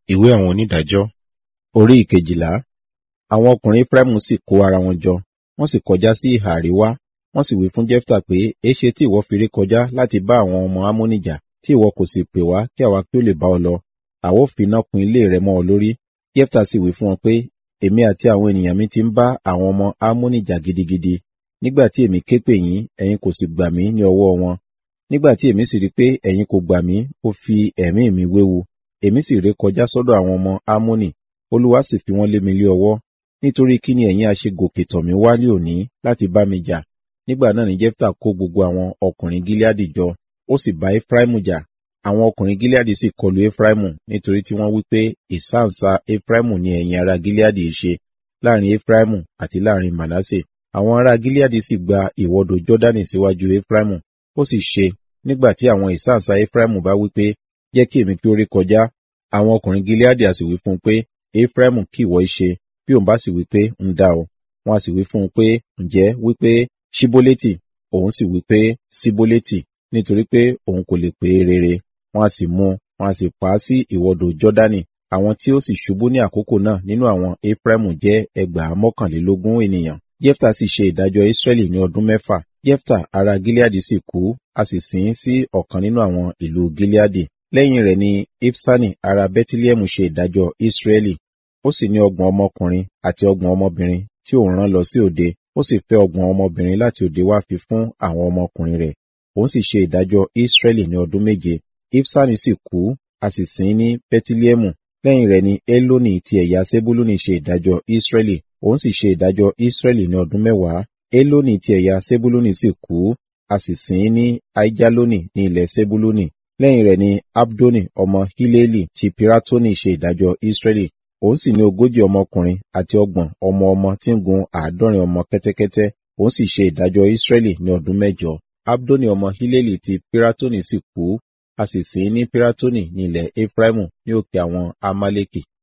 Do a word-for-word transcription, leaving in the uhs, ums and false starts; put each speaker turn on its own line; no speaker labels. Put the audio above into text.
Ìwé àwọn onídàájọ́ orí ìkejìlá. Àwọn ọkùnrin Efraimu sì kó ara wọn jọ, wọ́n sì kọjá sí ìhà àríwá, wọ́n sì wí fún Jefta pé, èéṣe tí ìwọ fi ré kọjá láti bá àwọn ọmọ Ammoni jà, tí ìwọ kò sì pè wá kí àwa kí ó lè bá ọ lọ, àwa ó fi iná kun ilé rẹ mọ́ ọ lórí. Jefta sì wí fún wọn pé, èmi àti àwọn ènìyàn mi ti ń bá àwọn ọmọ Ammoni jà gidigidi. Nígbà tí èmi ké pè yín, ẹ̀yin kò sì gbà mí ní ọwọ́ wọn. Nígbà tí èmi sì rí pé ẹ̀yin kò gbà mí, ó fi ẹ̀mí mi wéwu. Èmi sì ré kọjá sọ́dọ̀ àwọn ọmọ Ammoni, Olúwa sì fi wọ́n lé mi lé ọwọ́. Nítorí kí ni ẹ̀yin a ṣe gòkè tọ̀ mí wá ní òní láti bá mi jà? Nígbà náà ni Jefta kó gbogbo àwọn ọkùnrin Gileadi jọ, ó sì bá Efraimu jà. Àwọn ọkùnrin Gileadi sì kọlu Efraimu, nítorí tí wọ́n wí pé ìsáǹsá Efraimu ni ẹ̀yin ará Gileadi ṣe, láàrin Efraimu àti láàrin Manase. Àwọn ará Gileadi sì gba ìwọdò Jọ́dánì síwájú Efraimu. Ó sì ṣe, nígbà tí àwọn ìsáǹsá Efraimu bá wí pé, jẹ́ kí èmi kí ó ré kọjá, àwọn ọkùnrin Gileadi a sì wí fún un pé, Efraimu kí ìwọ ṣe, bí òun bá sì wí pé, ń dá o. Wọ́n a sì wí fún un pé, ǹjẹ́ wí pé Ṣiboleti, òun sì wí pé Siboleti, nítorí pé òun kò lè pè é rere. Wọ́n a sì mú, wọ́n a sì pa á sí ìwọdò Jọ́dánì. Àwọn tí ó sì ṣubú ní àkókò náà nínú àwọn Efraimu jẹ́ ẹgbàá mọ́kànlélógún ènìyàn. Jefta sì ṣe ìdájọ́ Israẹli ní ọdún mẹ́fà. Jefta ará Gileadi sì kú, a sì sìn ín sí ọ̀kan nínú àwọn ìlú Gileadi. Lẹ́yìn rẹ̀ ni Ibsani ará Bẹtilẹhẹmu ṣe ìdájọ́ Israẹli. Ó sì ní ọgbọ̀n ọmọkùnrin àti ọgbọ̀n ọmọbìnrin tí òun rán lọ sí òde. Ó sì fẹ́ ọgbọ̀n ọmọbìnrin láti òde wá fi fún àwọn ọmọkùnrin rẹ̀. Òun sì ṣe ìdájọ́ Israẹli ní ọdún méje. Ibsani sì kú, a sì sìn ín ní Bẹtilẹhẹmu. Lẹ́yìn rẹ̀ ni Eloni ti ẹ̀yà Sebuluni ṣe ìdájọ́ Israẹli. Òun sì ṣe ìdájọ́ Israẹli ní ọdún mẹ́wàá. Eloni ti ẹ̀yà Sebuluni sì kú, a sì sìn ín ní Aijaloni ní ilẹ̀ Sebuluni. Lẹ́yìn rẹ̀ ni Abdoni ọmọ Hileli ti Piratoni ṣe ìdájọ́ Israẹli. Òun sì ní ogójì ọmọkùnrin àti ọgbọ̀n ọmọ ọmọ tí ń gun àádọ́rin ọmọ kẹ́tẹ́kẹ́tẹ́. Òun sì ṣe ìdájọ́ Israẹli ní ọdún mẹ́jọ. Abdoni ọmọ Hileli ti Piratoni sì kú, a sì sìn ín ní Piratoni ní ilẹ̀ Efraimu ní òkè àwọn Amaleki.